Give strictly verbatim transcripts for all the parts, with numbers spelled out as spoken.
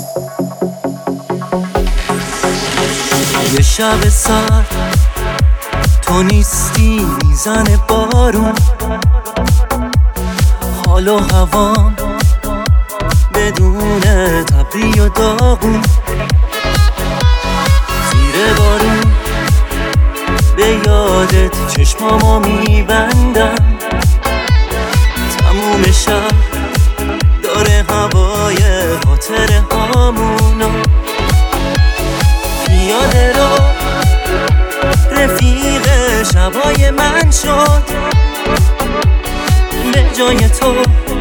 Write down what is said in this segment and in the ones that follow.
یه شب سرد تو نیستی میزنه بارون، حال و هوام بدون تبری و داغون. زیر بارون به یادت چشمامو میبندم، تموم شب داره هوای خاطر هامونو. یاده رو رفیق شبای من شد، به جای تو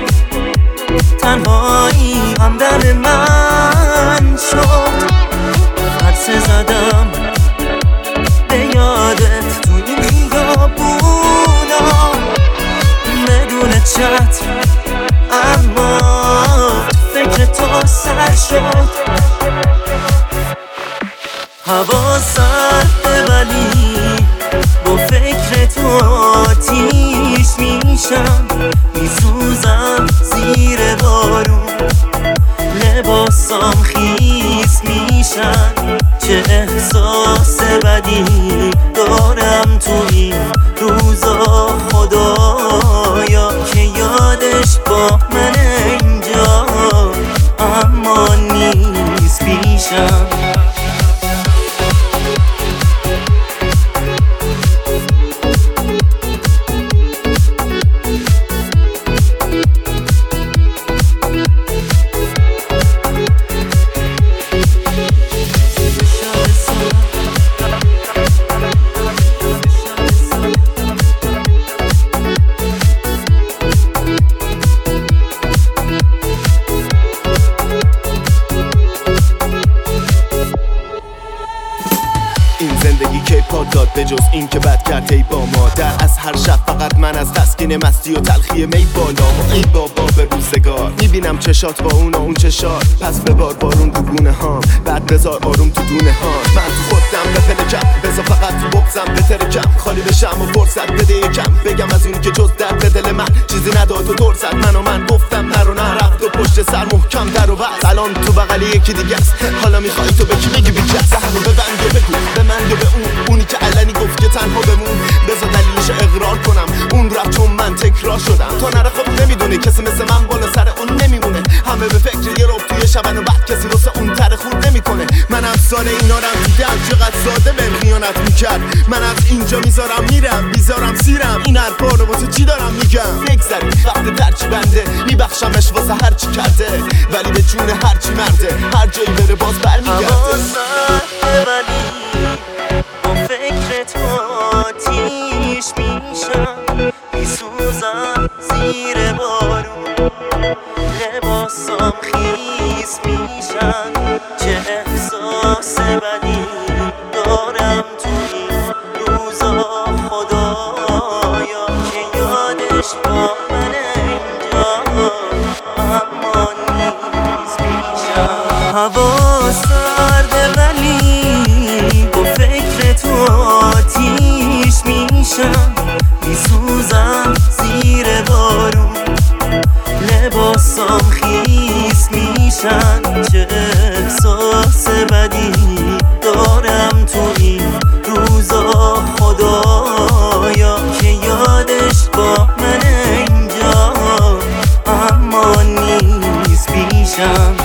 تنهایی همدم من شد. حدس زدم به یادت تو این خیابونا بدون چتر، اما فکر تو سر شد. هوا سرده ولی با فکر تو آتیش میشم، میسوزم زیر بارون، لباسام خیس میشن. چه احساس بدی دارم تو این روزا، خدایا که یادش با من اینجا اما نیست پیشم. زندگی که پا داد به جز این که بد کرد ای با مادر. از هر شب فقط من از تسکین مستی و تلخی می بالا. ای بابا به روزگار میبینم چشات با اون و اون چشات، پس ببار بارون رو گونه هام، بعد بذار آروم تو دونه هام. من تو خودم به پلکم، بذار فقط تو بغزم بترکم، خالی بشم و فرصت بده یکم بگم از اونی که جز درد دل من چیزی نداد و ترسد. من و من گفتم نرو نرفت و پشت سر محکم در و بست. الان تو بغلی یکی دیگه است، حالا میخوای تو به کی بگی بیچست؟ ده رو ببند و بگو به من یا به اون، اونی که علنی گفت که تنها بمون. بذار دلیلش اقرار کنم، اون رفت چون من تکرار شدم. تا نره خب نمیدونه کسی مثل من بالا سر اون نمیمونه. همه به فکر یه رب توی شبن و بعد کسی واسه اون تره خود نمیکنه. من افسانه اینا رم دیدم، چقدر ساده بهم خیانت میکرد. من از اینجا میذارم میرم، بیزارم سیرم، این حرفا رو واسه چی دارم میگم؟ بگذاریم وقت ترچی بنده، میبخشمش واسه هرچی کرده، ولی به جون هرچی مرده هر جایی بره باز برمیگرده. ولی با فکر تو آتیش میشم، میسوزم زیر بارون، لباسام خیس میشن. چه احساس بدی دارم تو این روزا، خدایا که یادش با من اینجا اما نیست پیشم. هوا سرده ولی با فکر تو آتیش میشم، میسوزم زیر بارون، لباسام خیس میشن. چه احساس بدی دارم تو این روزا، خدایا که یادش با من اینجا اما نیست پیشم.